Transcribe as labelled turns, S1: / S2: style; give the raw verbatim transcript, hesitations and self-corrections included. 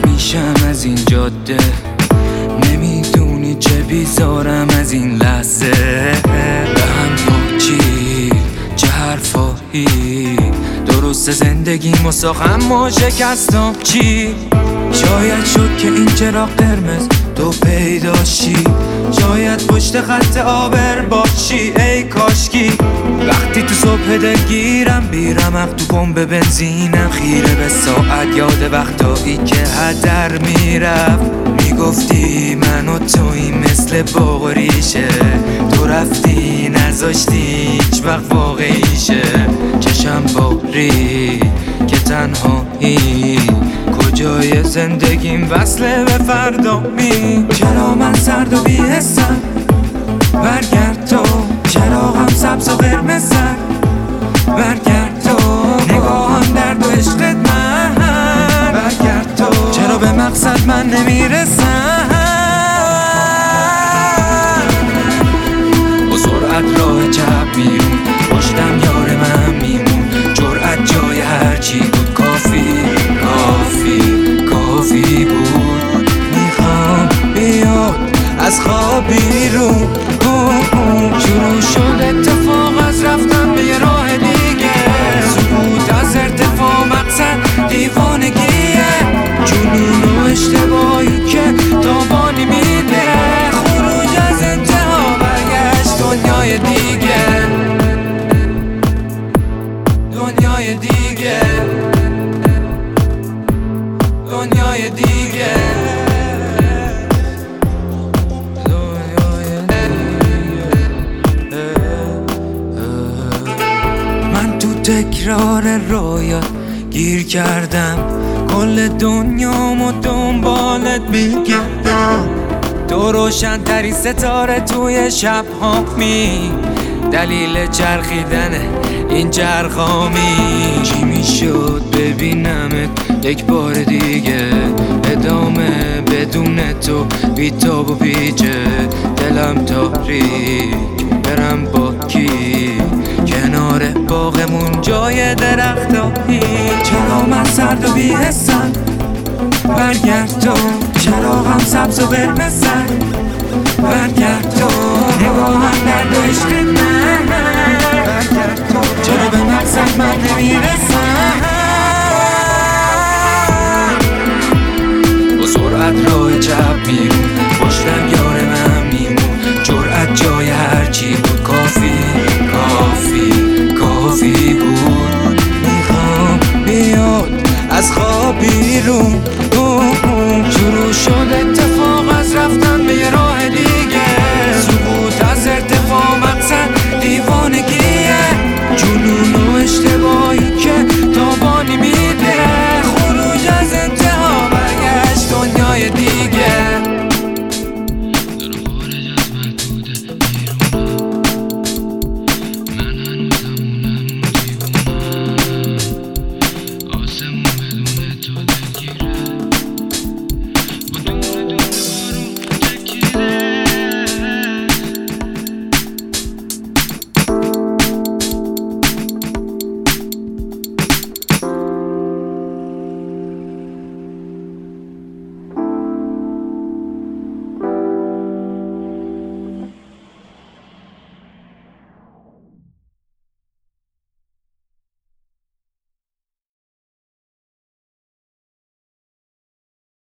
S1: میشم از این جاده، نمیدونی چه بیزارم از این لحظه. به هم پاچی چه حرفایی، درست زندگی مساخم ما شکستم چی؟ شاید شد که این چراغ قرمز تو پیداشی، شاید پشت خط آبر باشی ای کاشکی. وقتی تو صبح دلگیرم بیرمق تو پمپ بنزینم، خیره به ساعت یاد وقتایی که هدر میرفت. میگفتی من و تویی مثل باغ و ریشه، تو رفتی نذاشتی هیچ وقت واقعیشه. چشم باری که تنهایی، کجای زندگیم وصله به فردا می. چرا من سرد و بی‌حسم برگرد تو، چراغم سبز و قرمزم برگرد تو، نگاهم درد و عشقت من برگرد تو. چرا به مقصد من نمیرسم، با سرعت راه چپ میرون، پشتم یار من میمون. جرأت جای هرچی بود کافی کافی کافی بود. میخوام بیاد از خواب بیرون. شروع شد اتفاق از رفتن به یه راه دیگه، سکوت از ارتفاع مقصد دیوانگیه. جنون و اشتباهی که تابانی میده، خروج از انتها برگشت دنیای دیگه، دنیای دیگه، دنیای دیگه. من تو تکرار رویات گیر کردم، کل دنیامو دنبالت میگردم. تو روشن ترین ستاره توی شب هامی، دلیل چرخیدن این چرخامی. چی میشد ببینمت یک بار دیگه، ادامه بدون تو بیتاب و بیجه. دلم تاریک برم با کی، کنار باغمون جای درختایی. چرا من سرد و بی‌حسم برگرد تو، چراغم سبز و قرمزم برگرد تو، نگاهم درد و عشق من برگرد تو. چرا به مقصد من نمیرسم،